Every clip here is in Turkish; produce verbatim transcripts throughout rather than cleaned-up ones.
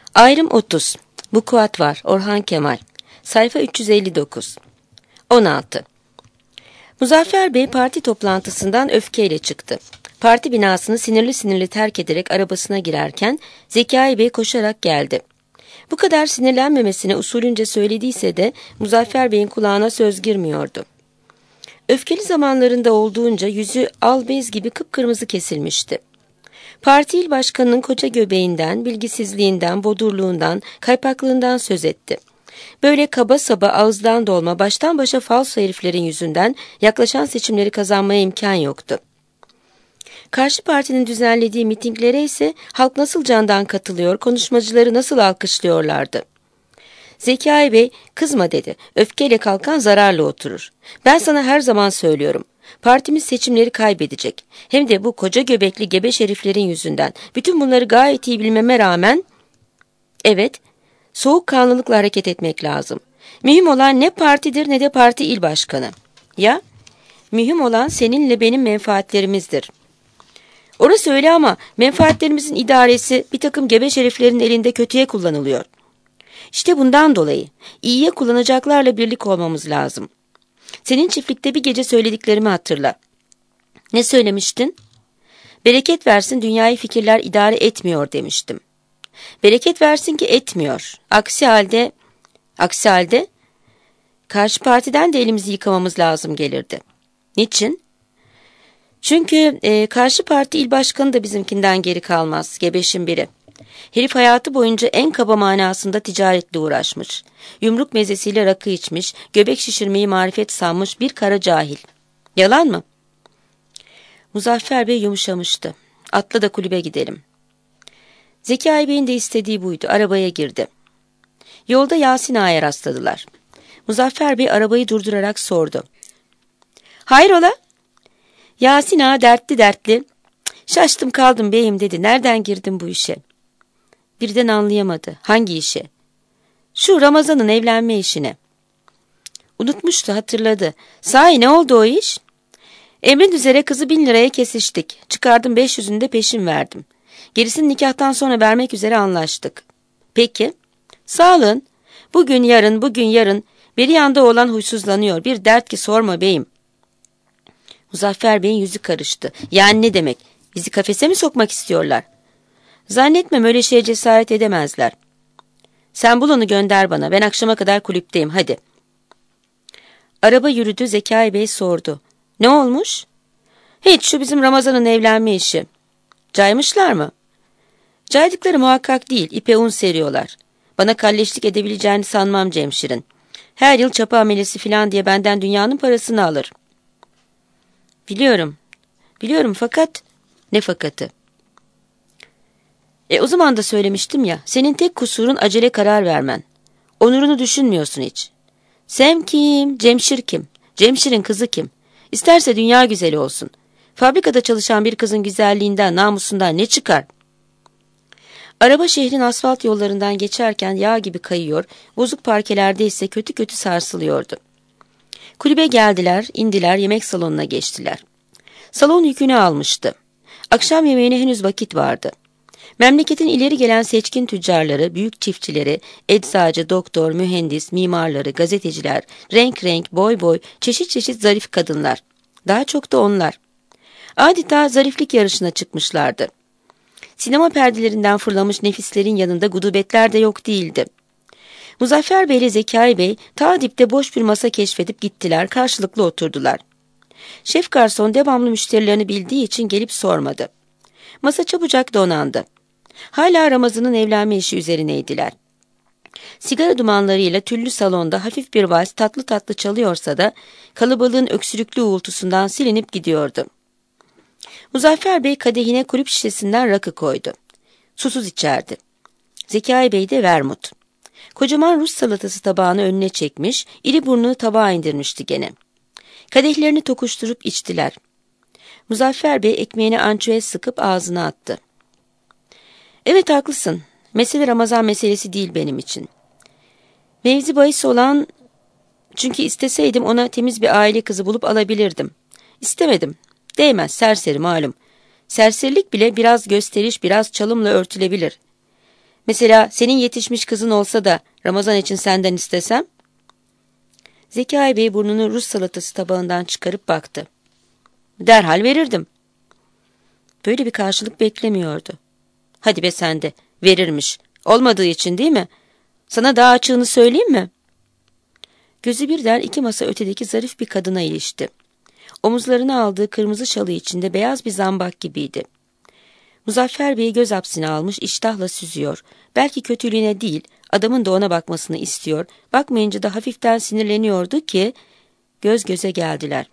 Ayrım otuz. Vukuat var. Orhan Kemal. Sayfa üç yüz elli dokuz. on altı. Muzaffer Bey parti toplantısından öfkeyle çıktı. Parti binasını sinirli sinirli terk ederek arabasına girerken Zekai Bey koşarak geldi. Bu kadar sinirlenmemesine usulünce söylediyse de Muzaffer Bey'in kulağına söz girmiyordu. Öfkeli zamanlarında olduğunca yüzü albez gibi kıpkırmızı kesilmişti. Parti il başkanının koca göbeğinden, bilgisizliğinden, bodurluğundan, kaypaklığından söz etti. Böyle kaba saba ağızdan dolma baştan başa falso heriflerin yüzünden yaklaşan seçimleri kazanmaya imkan yoktu. Karşı partinin düzenlediği mitinglere ise halk nasıl candan katılıyor, konuşmacıları nasıl alkışlıyorlardı. Zekai Bey, kızma dedi, öfkeyle kalkan zararla oturur. Ben sana her zaman söylüyorum, partimiz seçimleri kaybedecek. Hem de bu koca göbekli gebeş heriflerin yüzünden. Bütün bunları gayet iyi bilmeme rağmen, evet, soğukkanlılıkla hareket etmek lazım. Mühim olan ne partidir ne de parti il başkanı. Ya, mühim olan seninle benim menfaatlerimizdir. Orası öyle ama menfaatlerimizin idaresi bir takım gebeş heriflerin elinde kötüye kullanılıyor. İşte bundan dolayı iyiye kullanacaklarla birlik olmamız lazım. Senin çiftlikte bir gece söylediklerimi hatırla. Ne söylemiştin? Bereket versin dünyayı fikirler idare etmiyor demiştim. Bereket versin ki etmiyor. Aksi halde, aksi halde karşı partiden de elimizi yıkamamız lazım gelirdi. Niçin? Çünkü e, karşı parti il başkanı da bizimkinden geri kalmaz, gebeşin biri. Herif hayatı boyunca en kaba manasında ticaretle uğraşmış. Yumruk mezesiyle rakı içmiş, göbek şişirmeyi marifet sanmış bir kara cahil. Yalan mı? Muzaffer Bey yumuşamıştı. Atla da kulübe gidelim. Zekai Bey'in de istediği buydu. Arabaya girdi. Yolda Yasin Ağa'ya rastladılar. Muzaffer Bey arabayı durdurarak sordu. Hayrola? Yasin Ağa dertli dertli. Şaştım kaldım beyim dedi. Nereden girdin bu işe? Birden anlayamadı. Hangi işe? Şu Ramazan'ın evlenme işine. Unutmuştu, hatırladı. Sahi ne oldu o iş? Emrin üzere kızı bin liraya kesiştik. Çıkardım beş yüzünü de peşin verdim. Gerisini nikahtan sonra vermek üzere anlaştık. Peki. Sağlığın. Bugün yarın, bugün yarın. Bir yanda oğlan huysuzlanıyor. Bir dert ki sorma beyim. Muzaffer Bey'in yüzü karıştı. Yani ne demek? Bizi kafese mi sokmak istiyorlar? Zannetmem öyle şeye cesaret edemezler. Sen bul onu gönder bana. Ben akşama kadar kulüpteyim. Hadi. Araba yürüdü. Zekai Bey sordu. Ne olmuş? Hiç, şu bizim Ramazan'ın evlenme işi. Caymışlar mı? Caydıkları muhakkak değil. İpe un seriyorlar. Bana kalleşlik edebileceğini sanmam Cemşir'in. Her yıl çapa amelesi filan diye benden dünyanın parasını alır. Biliyorum. Biliyorum fakat... Ne fakatı? E o zaman da söylemiştim ya, senin tek kusurun acele karar vermen. Onurunu düşünmüyorsun hiç. Sem kim? Cemşir kim? Cemşir'in kızı kim? İsterse dünya güzeli olsun. Fabrikada çalışan bir kızın güzelliğinden, namusundan ne çıkar? Araba şehrin asfalt yollarından geçerken yağ gibi kayıyor, bozuk parkelerde ise kötü kötü sarsılıyordu. Kulübe geldiler, indiler, yemek salonuna geçtiler. Salon yükünü almıştı. Akşam yemeğine henüz vakit vardı. Memleketin ileri gelen seçkin tüccarları, büyük çiftçileri, eczacı, doktor, mühendis, mimarları, gazeteciler, renk renk, boy boy, çeşit çeşit zarif kadınlar. Daha çok da onlar. Adeta zariflik yarışına çıkmışlardı. Sinema perdelerinden fırlamış nefislerin yanında gudubetler de yok değildi. Muzaffer Bey ile Zekai Bey ta dipte boş bir masa keşfedip gittiler, karşılıklı oturdular. Şef garson devamlı müşterilerini bildiği için gelip sormadı. Masa çabucak donandı. Hala Ramazan'ın evlenme işi üzerineydiler. Sigara dumanlarıyla tüllü salonda hafif bir vals tatlı tatlı çalıyorsa da kalabalığın öksürüklü uğultusundan silinip gidiyordu. Muzaffer Bey kadehine kulüp şişesinden rakı koydu. Susuz içerdi. Zekai Bey de vermut. Kocaman Rus salatası tabağını önüne çekmiş, iri burnunu tabağa indirmişti gene. Kadehlerini tokuşturup içtiler. Muzaffer Bey ekmeğine ançüez sıkıp ağzına attı. Evet haklısın. Mesele Ramazan meselesi değil benim için. Mevzi bahis olan, çünkü isteseydim ona temiz bir aile kızı bulup alabilirdim. İstemedim. Değmez, serseri malum. Serserilik bile biraz gösteriş, biraz çalımla örtülebilir. Mesela senin yetişmiş kızın olsa da Ramazan için senden istesem? Zekai Bey burnunu Rus salatası tabağından çıkarıp baktı. Derhal verirdim. Böyle bir karşılık beklemiyordu. Hadi be sen de, verirmiş. Olmadığı için değil mi? Sana daha açığını söyleyeyim mi? Gözü birden iki masa ötedeki zarif bir kadına ilişti. Omuzlarına aldığı kırmızı şalı içinde beyaz bir zambak gibiydi. Muzaffer Bey'i göz hapsine almış, iştahla süzüyor. Belki kötülüğüne değil, adamın da ona bakmasını istiyor. Bakmayınca da hafiften sinirleniyordu ki göz göze geldiler.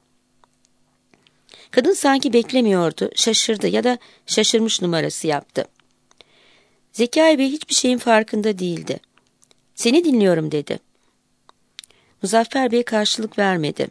Kadın sanki beklemiyordu, şaşırdı ya da şaşırmış numarası yaptı. Zekai Bey hiçbir şeyin farkında değildi. Seni dinliyorum dedi. Muzaffer Bey karşılık vermedi.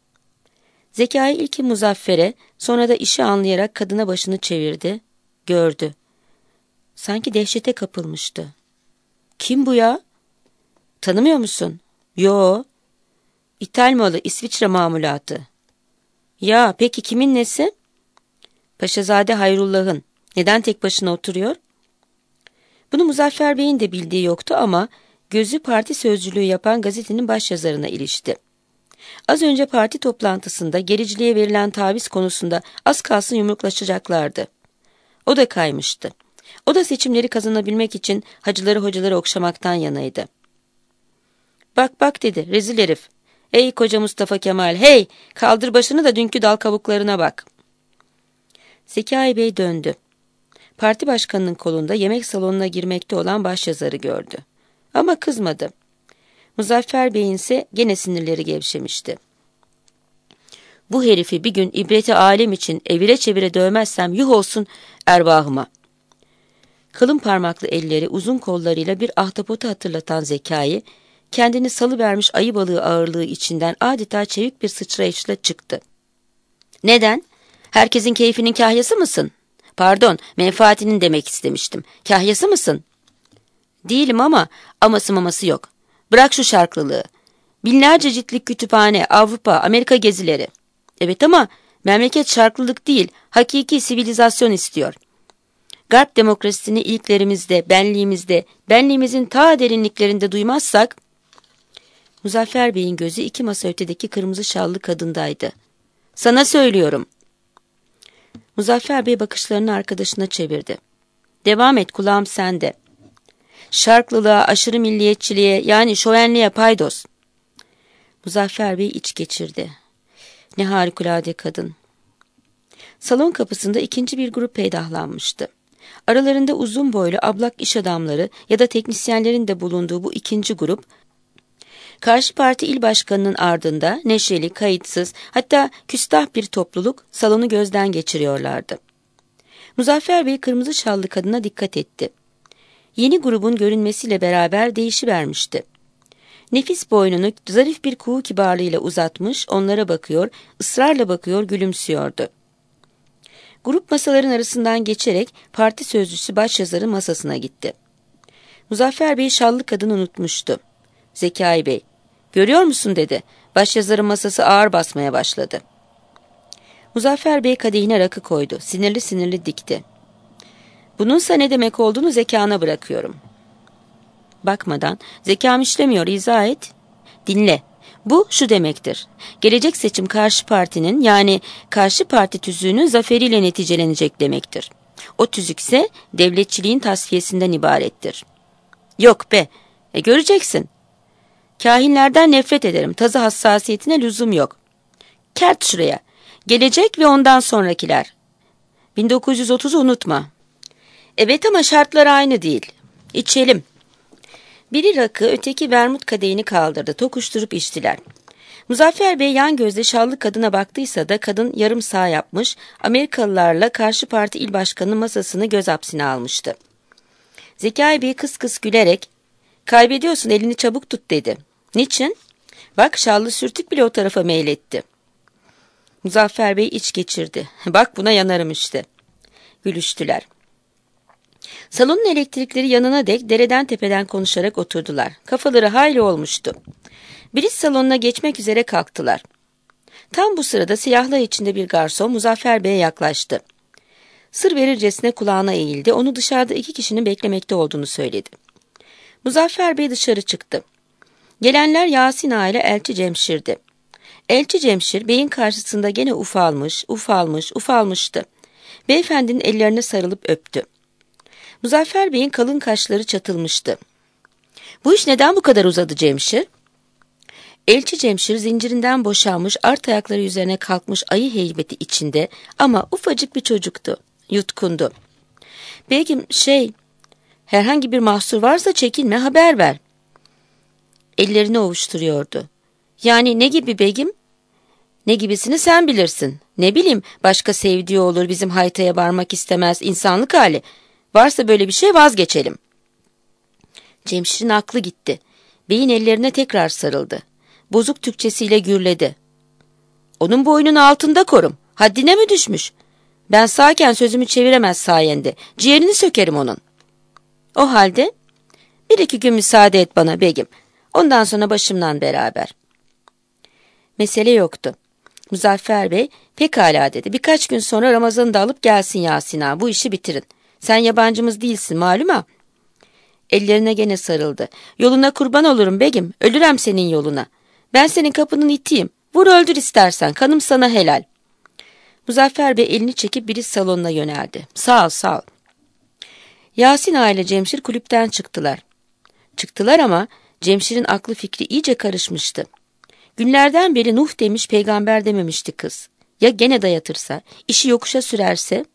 Zekai ilki Muzaffer'e, sonra da işi anlayarak kadına başını çevirdi. Gördü. Sanki dehşete kapılmıştı. Kim bu ya? Tanımıyor musun? Yo. İthal malı, İsviçre mamulatı. Ya peki kimin nesi? Paşazade Hayrullah'ın. Neden tek başına oturuyor? Bunu Muzaffer Bey'in de bildiği yoktu ama gözü parti sözcülüğü yapan gazetenin başyazarına ilişti. Az önce parti toplantısında gericiliğe verilen taviz konusunda az kalsın yumruklaşacaklardı. O da kaymıştı. O da seçimleri kazanabilmek için hacıları hocaları okşamaktan yanaydı. Bak bak dedi, rezil herif. Ey koca Mustafa Kemal, hey, kaldır başını da dünkü dal kabuklarına bak. Zekai Bey döndü. Parti başkanının kolunda yemek salonuna girmekte olan başyazarı gördü. Ama kızmadı. Muzaffer Bey'in ise gene sinirleri gevşemişti. Bu herifi bir gün ibreti alem için evire çevire dövmezsem yuh olsun erbahıma. Kalın parmaklı elleri uzun kollarıyla bir ahtapotu hatırlatan Zekai, kendini salıvermiş ayı balığı ağırlığı içinden adeta çevik bir sıçrayışla çıktı. Neden? Herkesin keyfinin kahyası mısın? Pardon, menfaatinin demek istemiştim. Kahyası mısın? Değilim ama aması maması yok. Bırak şu şarklılığı. Binlerce ciltlik kütüphane, Avrupa, Amerika gezileri. Evet ama memleket şarklılık değil, hakiki sivilizasyon istiyor. Garp demokrasisini ilklerimizde, benliğimizde, benliğimizin ta derinliklerinde duymazsak... Muzaffer Bey'in gözü iki masa ötedeki kırmızı şallı kadındaydı. Sana söylüyorum. Muzaffer Bey bakışlarını arkadaşına çevirdi. Devam et, kulağım sende. Şarklılığa, aşırı milliyetçiliğe, yani şövenliğe paydos. Muzaffer Bey iç geçirdi. Ne harikulade kadın. Salon kapısında ikinci bir grup peydahlanmıştı. Aralarında uzun boylu ablak iş adamları ya da teknisyenlerin de bulunduğu bu ikinci grup, karşı parti il başkanının ardında neşeli, kayıtsız, hatta küstah bir topluluk salonu gözden geçiriyorlardı. Muzaffer Bey kırmızı şallı kadına dikkat etti. Yeni grubun görünmesiyle beraber değişivermişti. Nefis boynunu zarif bir kuğu kibarlığıyla uzatmış, onlara bakıyor, ısrarla bakıyor, gülümsüyordu. Grup masaların arasından geçerek parti sözcüsü başyazarın masasına gitti. Muzaffer Bey şallı kadını unutmuştu. Zekai Bey, görüyor musun dedi. Başyazarın masası ağır basmaya başladı. Muzaffer Bey kadehine rakı koydu. Sinirli sinirli dikti. Bununsa ne demek olduğunu zekana bırakıyorum. Bakmadan, zekam işlemiyor, izah et. Dinle. Bu şu demektir. Gelecek seçim karşı partinin, yani karşı parti tüzüğünün zaferiyle neticelenecek demektir. O tüzükse devletçiliğin tasfiyesinden ibarettir. Yok be, e göreceksin. Kahinlerden nefret ederim, tazı hassasiyetine lüzum yok. Kert şuraya. Gelecek ve ondan sonrakiler. bin dokuz yüz otuzu unutma. Evet ama şartlar aynı değil. İçelim. Biri rakı, öteki vermut kadehini kaldırdı. Tokuşturup içtiler. Muzaffer Bey yan gözle şallı kadına baktıysa da kadın yarım sağ yapmış, Amerikalılarla karşı parti il başkanının masasını göz hapsine almıştı. Zekai Bey kıs kıs gülerek, kaybediyorsun, elini çabuk tut dedi. Niçin? Bak, şallı sürtük bile o tarafa meyletti. Muzaffer Bey iç geçirdi. Bak buna yanarım işte. Gülüştüler. Salonun elektrikleri yanına dek dereden tepeden konuşarak oturdular. Kafaları hayli olmuştu. Biriç salonuna geçmek üzere kalktılar. Tam bu sırada siyahlar içinde bir garson Muzaffer Bey'e yaklaştı. Sır verircesine kulağına eğildi. Onu dışarıda iki kişinin beklemekte olduğunu söyledi. Muzaffer Bey dışarı çıktı. Gelenler Yasin Ağa ile Elçi Cemşir'di. Elçi Cemşir beyin karşısında gene ufalmış, ufalmış, ufalmıştı. Beyefendinin ellerine sarılıp öptü. Muzaffer Bey'in kalın kaşları çatılmıştı. "Bu iş neden bu kadar uzadı Cemşir?" Elçi Cemşir zincirinden boşalmış, art ayakları üzerine kalkmış ayı heybeti içinde ama ufacık bir çocuktu. Yutkundu. "Begim şey, herhangi bir mahsur varsa çekinme, haber ver." Ellerini ovuşturuyordu. "Yani ne gibi begim?" "Ne gibisini sen bilirsin. Ne bileyim, başka sevdiği olur, bizim haytaya varmak istemez, insanlık hali. Varsa böyle bir şey vazgeçelim." Cemşir'in aklı gitti. Beyin ellerine tekrar sarıldı. Bozuk Türkçesiyle gürledi. "Onun boynunu altında korum. Haddine mi düşmüş? Ben sağken sözümü çeviremez sayende. Ciğerini sökerim onun." "O halde bir iki gün müsaade et bana begim. Ondan sonra başımdan beraber." Mesele yoktu. Muzaffer Bey pekala dedi. "Birkaç gün sonra Ramazan'ı da alıp gelsin Yasin Ağa. Bu işi bitirin. Sen yabancımız değilsin malum ha." Ellerine gene sarıldı. "Yoluna kurban olurum begim. Ölürem senin yoluna. Ben senin kapının itiyim. Vur öldür istersen. Kanım sana helal." Muzaffer Bey elini çekip biriz salonuna yöneldi. "Sağ ol, sağ ol." Yasin Ağa ile Cemşir kulüpten çıktılar. Çıktılar ama Cemşir'in aklı fikri iyice karışmıştı. Günlerden beri Nuh demiş, peygamber dememişti kız. Ya gene dayatırsa, işi yokuşa sürerse?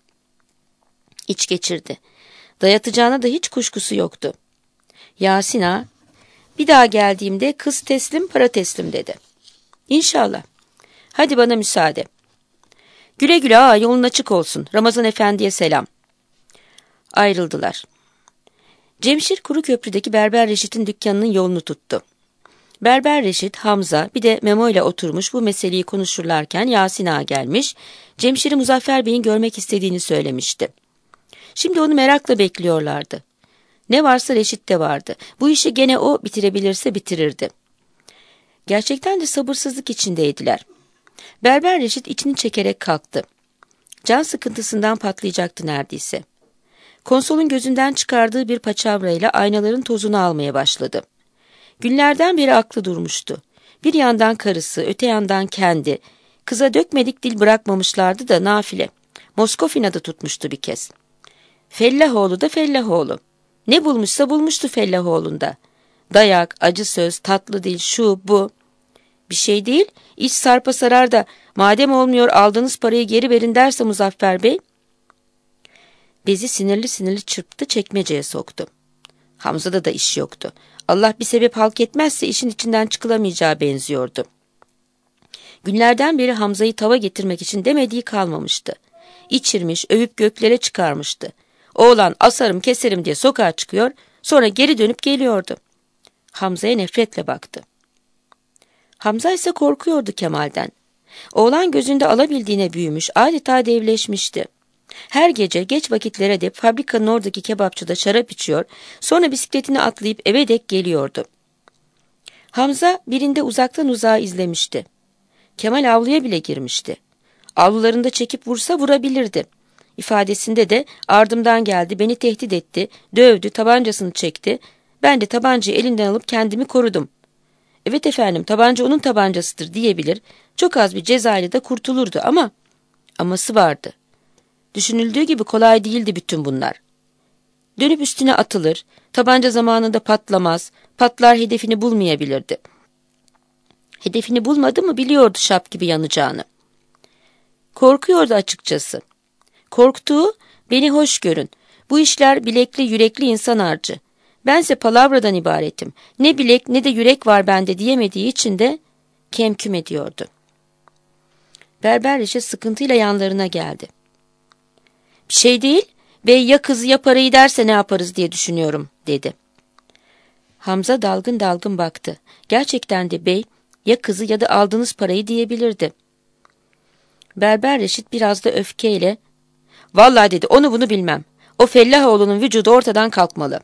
İç geçirdi. Dayatacağına da hiç kuşkusu yoktu. Yasin Ağa, "Bir daha geldiğimde kız teslim, para teslim" dedi. "İnşallah. Hadi bana müsaade." "Güle güle ağa, yolun açık olsun. Ramazan Efendi'ye selam." Ayrıldılar. Cemşir Kuruköprü'deki Berber Reşit'in dükkanının yolunu tuttu. Berber Reşit, Hamza bir de Memo ile oturmuş bu meseleyi konuşurlarken Yasin Ağa gelmiş, Cemşir'i Muzaffer Bey'in görmek istediğini söylemişti. Şimdi onu merakla bekliyorlardı. Ne varsa Reşit'te vardı. Bu işi gene o bitirebilirse bitirirdi. Gerçekten de sabırsızlık içindeydiler. Berber Reşit içini çekerek kalktı. Can sıkıntısından patlayacaktı neredeyse. Konsolun gözünden çıkardığı bir paçavrayla aynaların tozunu almaya başladı. Günlerden beri aklı durmuştu. Bir yandan karısı, öte yandan kendi. Kıza dökmedik dil bırakmamışlardı da nafile. Moskofin adı tutmuştu bir kez. Fellahoğlu da Fellahoğlu. Ne bulmuşsa bulmuştu Fellahoğlu'nda. Dayak, acı söz, tatlı dil, şu, bu. Bir şey değil, iç sarpa sarar da madem olmuyor aldığınız parayı geri verin derse Muzaffer Bey. Bezi sinirli sinirli çırptı, çekmeceye soktu. Hamza'da da iş yoktu. Allah bir sebep halk etmezse işin içinden çıkılamayacağı benziyordu. Günlerden beri Hamza'yı tava getirmek için demediği kalmamıştı. İçirmiş, övüp göklere çıkarmıştı. Oğlan asarım keserim diye sokağa çıkıyor, sonra geri dönüp geliyordu. Hamza'ya nefretle baktı. Hamza ise korkuyordu Kemal'den. Oğlan gözünde alabildiğine büyümüş, adeta devleşmişti. Her gece geç vakitlere dek fabrikanın oradaki kebapçıda şarap içiyor, sonra bisikletini atlayıp eve dek geliyordu. Hamza birinde uzaktan uzağa izlemişti. Kemal avluya bile girmişti. Avlularında çekip vursa vurabilirdi. İfadesinde de ardımdan geldi, beni tehdit etti, dövdü, tabancasını çekti. Ben de tabancayı elinden alıp kendimi korudum. Evet efendim, tabanca onun tabancasıdır diyebilir, çok az bir cezayla da kurtulurdu ama aması vardı. Düşünüldüğü gibi kolay değildi bütün bunlar. Dönüp üstüne atılır, tabanca zamanında patlamaz, patlar hedefini bulmayabilirdi. Hedefini bulmadı mı biliyordu şap gibi yanacağını. Korkuyordu açıkçası. Korktuğu, beni hoş görün, bu işler bilekli yürekli insan harcı. Bense palavradan ibaretim, ne bilek ne de yürek var bende diyemediği için de kemküm ediyordu. Berber Reşit sıkıntıyla yanlarına geldi. Bir şey değil, bey ya kızı ya parayı derse ne yaparız diye düşünüyorum dedi. Hamza dalgın dalgın baktı. Gerçekten de bey ya kızı ya da aldığınız parayı diyebilirdi. Berber Reşit biraz da öfkeyle, vallahi dedi onu bunu bilmem. O Fellahoğlu'nun vücudu ortadan kalkmalı.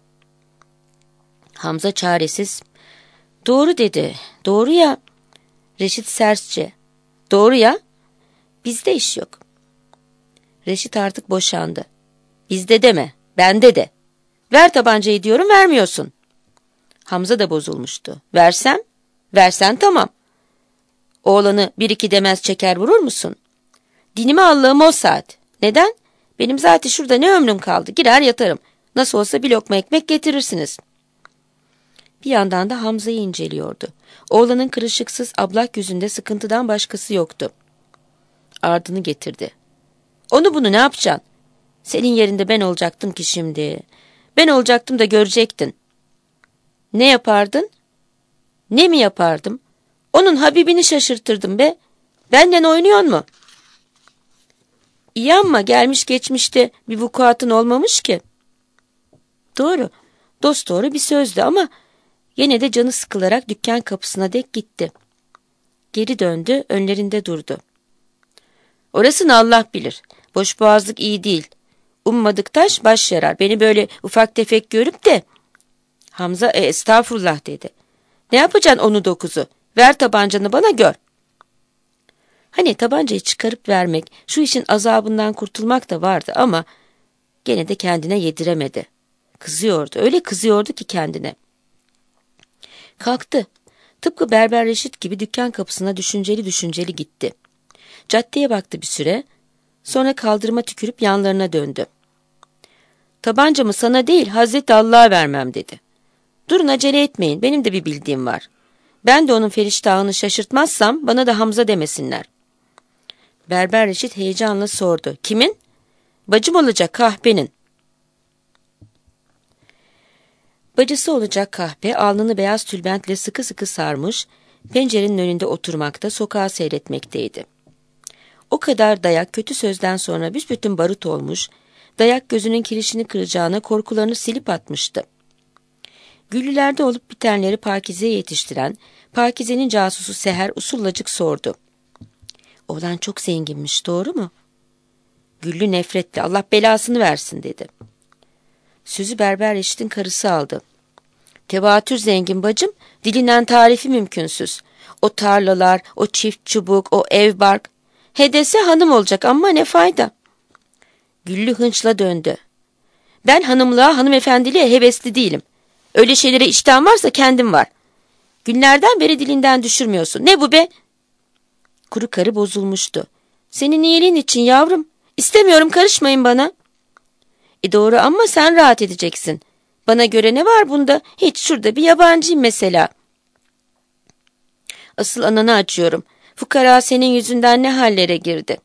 Hamza çaresiz, doğru dedi, doğru ya. Reşit sertçe, doğru ya, bizde iş yok. Reşit artık boşandı. Bizde deme, bende de. Ver tabancayı diyorum, vermiyorsun. Hamza da bozulmuştu. Versem? Versen tamam. Oğlanı bir iki demez çeker vurur musun? Dinime Allah'ım o saat. Neden? Benim zaten şurada ne ömrüm kaldı. Girer yatarım. Nasıl olsa bir lokma ekmek getirirsiniz. Bir yandan da Hamza'yı inceliyordu. Oğlanın kırışıksız ablak yüzünde sıkıntıdan başkası yoktu. Ardını getirdi. Onu bunu ne yapacaksın? Senin yerinde ben olacaktım ki şimdi. Ben olacaktım da görecektin. Ne yapardın? Ne mi yapardım? Onun Habibini şaşırtırdım be. Benden oynuyor mu? İyi ama gelmiş geçmişte bir vukuatın olmamış ki. Doğru, dosdoğru bir sözdü ama yine de canı sıkılarak dükkan kapısına dek gitti. Geri döndü, önlerinde durdu. Orasını Allah bilir. Boşboğazlık iyi değil. Ummadık taş baş yarar. Beni böyle ufak tefek görüp de... Hamza e, estağfurullah dedi. Ne yapacaksın onu dokuzu? Ver tabancanı bana gör. Hani tabancayı çıkarıp vermek, şu işin azabından kurtulmak da vardı ama gene de kendine yediremedi. Kızıyordu, öyle kızıyordu ki kendine. Kalktı. Tıpkı Berber Reşit gibi dükkan kapısına düşünceli düşünceli gitti. Caddeye baktı bir süre, sonra kaldırıma tükürüp yanlarına döndü. Tabancamı sana değil Hazreti Allah'a vermem dedi. Durun acele etmeyin, benim de bir bildiğim var. Ben de onun feriştahını şaşırtmazsam bana da Hamza demesinler. Berber Reşit heyecanla sordu. Kimin? Bacım olacak kahpenin. Bacısı olacak kahpe alnını beyaz tülbentle sıkı sıkı sarmış, pencerenin önünde oturmakta, sokağı seyretmekteydi. O kadar dayak kötü sözden sonra büsbütün barut olmuş, dayak gözünün kirişini kıracağına korkularını silip atmıştı. Güllülerde olup bitenleri Pakize'ye yetiştiren, Pakize'nin casusu Seher usullacık sordu. Oğlan çok zenginmiş, doğru mu? Güllü nefretle, Allah belasını versin dedi. Sözü Berber Reşit'in karısı aldı. Tevatür zengin bacım, dilinden tarifi mümkünsüz. O tarlalar, o çift çubuk, o ev bark. Hedese hanım olacak ama ne fayda? Güllü hınçla döndü. Ben hanımlığa, hanımefendiliğe hevesli değilim. Öyle şeylere iştahım varsa kendim var. Günlerden beri dilinden düşürmüyorsun. Ne bu be? Kuru karı bozulmuştu. Senin iyiliğin için yavrum. İstemiyorum, karışmayın bana. E doğru ama sen rahat edeceksin. Bana göre ne var bunda? Hiç şurada bir yabancıyım mesela. Asıl ananı acıyorum. Fukara senin yüzünden ne hallere girdi.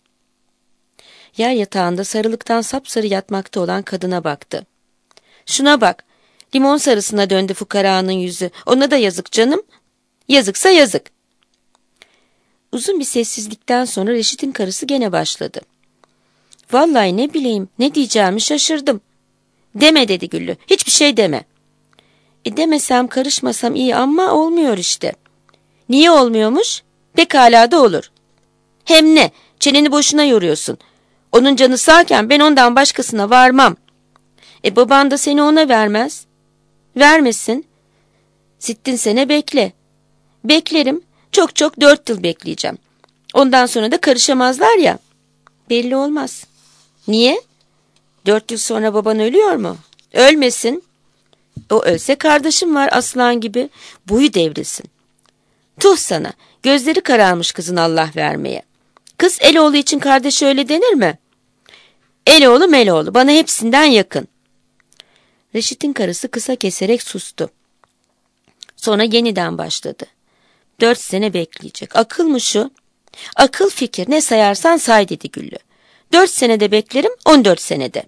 Yer yatağında sarılıktan sapsarı yatmakta olan kadına baktı. Şuna bak. Limon sarısına döndü fukaranın yüzü. Ona da yazık canım. Yazıksa yazık. Uzun bir sessizlikten sonra Reşit'in karısı gene başladı. Vallahi ne bileyim, ne diyeceğimi şaşırdım. Deme dedi Güllü, hiçbir şey deme. E demesem, karışmasam iyi ama olmuyor işte. Niye olmuyormuş? Pekala da olur. Hem ne, çeneni boşuna yoruyorsun. Onun canı sağken ben ondan başkasına varmam. E baban da seni ona vermez. Vermesin. Sittin sene bekle. Beklerim, çok çok dört yıl bekleyeceğim. Ondan sonra da karışamazlar ya. Belli olmaz. Niye? Dört yıl sonra baban ölüyor mu? Ölmesin. O ölse kardeşim var aslan gibi. Boyu devrilsin. Tuh sana. Gözleri kararmış kızın Allah vermeye. Kız Eloğlu için kardeşi öyle denir mi? Eloğlu meloğlu bana hepsinden yakın. Reşit'in karısı kısa keserek sustu. Sonra yeniden başladı. Dört sene bekleyecek. Akıl mı şu? Akıl fikir ne sayarsan say dedi Güllü. Dört senede beklerim, on dört senede.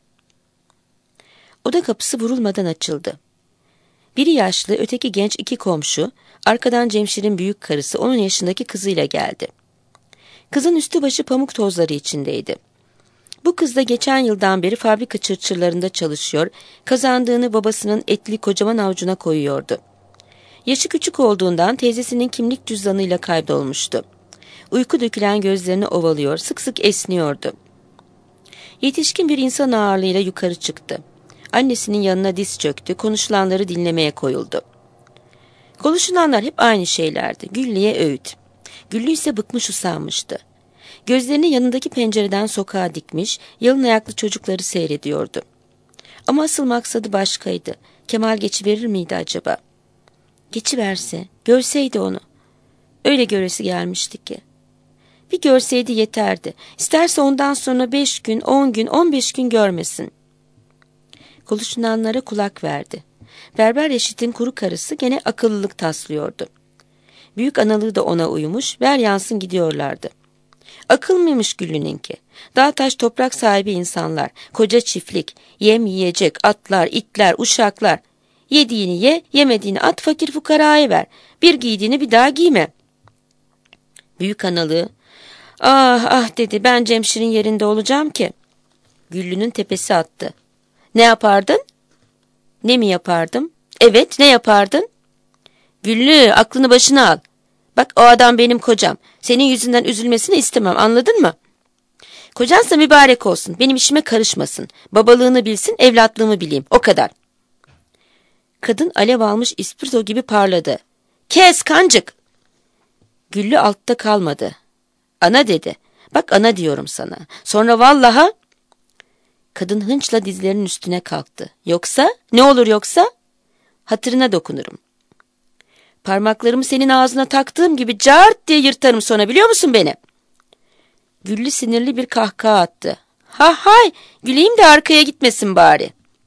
Oda kapısı vurulmadan açıldı. Biri yaşlı, öteki genç iki komşu, arkadan Cemşir'in büyük karısı on yaşındaki kızıyla geldi. Kızın üstü başı pamuk tozları içindeydi. Bu kız da geçen yıldan beri fabrika çırçırlarında çalışıyor, kazandığını babasının etli kocaman avucuna koyuyordu. Yaşı küçük olduğundan teyzesinin kimlik cüzdanıyla kaybolmuştu. Uyku dökülen gözlerini ovalıyor, sık sık esniyordu. Yetişkin bir insan ağırlığıyla yukarı çıktı. Annesinin yanına diz çöktü, konuşulanları dinlemeye koyuldu. Konuşulanlar hep aynı şeylerdi. Güllü'ye öğüt. Güllü ise bıkmış usanmıştı. Gözlerini yanındaki pencereden sokağa dikmiş, yalın ayaklı çocukları seyrediyordu. Ama asıl maksadı başkaydı. Kemal geçiverir miydi acaba? Geçiverse, görseydi onu. Öyle göresi gelmişti ki. Bir görseydi yeterdi. İsterse ondan sonra beş gün, on gün, on beş gün görmesin. Konuşulanlara kulak verdi. Berber Reşit'in kuru karısı gene akıllılık taslıyordu. Büyük analığı da ona uymuş, ver yansın gidiyorlardı. Akıl mıymış Güllü'nünki? Dağ taş toprak sahibi insanlar, koca çiftlik, yem yiyecek, atlar, itler, uşaklar. Yediğini ye, yemediğini at, fakir fukaraya ver. Bir giydiğini bir daha giyme. Büyük analığı, ah ah dedi, ben Cemşir'in yerinde olacağım ki. Güllü'nün tepesi attı. Ne yapardın? Ne mi yapardım? Evet, ne yapardın? Güllü, aklını başına al. Bak, o adam benim kocam. Senin yüzünden üzülmesini istemem, anladın mı? Kocansa mübarek olsun, benim işime karışmasın. Babalığını bilsin, evlatlığımı bileyim, o kadar. Kadın alev almış ispirto gibi parladı. Kes kancık! Güllü altta kalmadı. Ana dedi. Bak, ana diyorum sana. Sonra vallaha... Kadın hınçla dizlerinin üstüne kalktı. Yoksa? Ne olur yoksa? Hatırına dokunurum. Parmaklarımı senin ağzına taktığım gibi cart diye yırtarım sonra, biliyor musun beni? Güllü sinirli bir kahkaha attı. Ha hay, güleyim de arkaya gitmesin bari.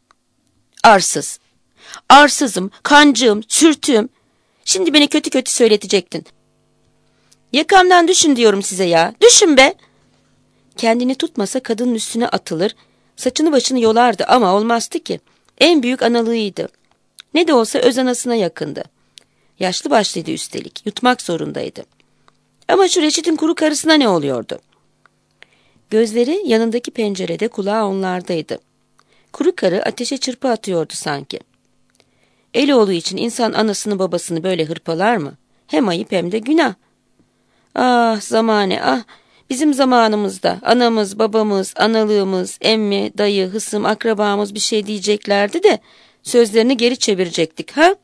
Arsız. Arsızım, kancığım, sürtüğüm. Şimdi beni kötü kötü söyletecektin. Yakamdan düşün diyorum size ya. Düşün be. Kendini tutmasa kadının üstüne atılır, saçını başını yolardı ama olmazdı ki. En büyük analığıydı. Ne de olsa öz anasına yakındı. Yaşlı başlıydı üstelik. Yutmak zorundaydı. Ama şu Reşit'in kuru karısına ne oluyordu? Gözleri yanındaki pencerede, kulağı onlardaydı. Kuru karı ateşe çırpı atıyordu sanki. Eloğlu için insan anasını babasını böyle hırpalar mı? Hem ayıp hem de günah. Ah zamane ah! Bizim zamanımızda anamız, babamız, analığımız, emmi, dayı, hısım, akrabamız bir şey diyeceklerdi de sözlerini geri çevirecektik ha?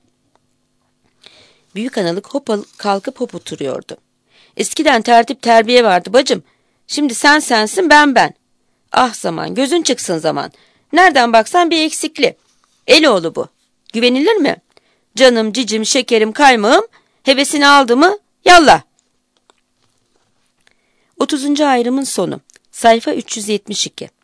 Büyük analık hop kalkıp hop oturuyordu. Eskiden tertip terbiye vardı bacım. Şimdi sen sensin, ben ben. Ah zaman, gözün çıksın zaman. Nereden baksan bir eksikli. Eloğlu bu. Güvenilir mi? Canım, cicim, şekerim, kaymağım, hevesini aldı mı yallah. otuzuncu ayrımın sonu. Sayfa üç yüz yetmiş iki.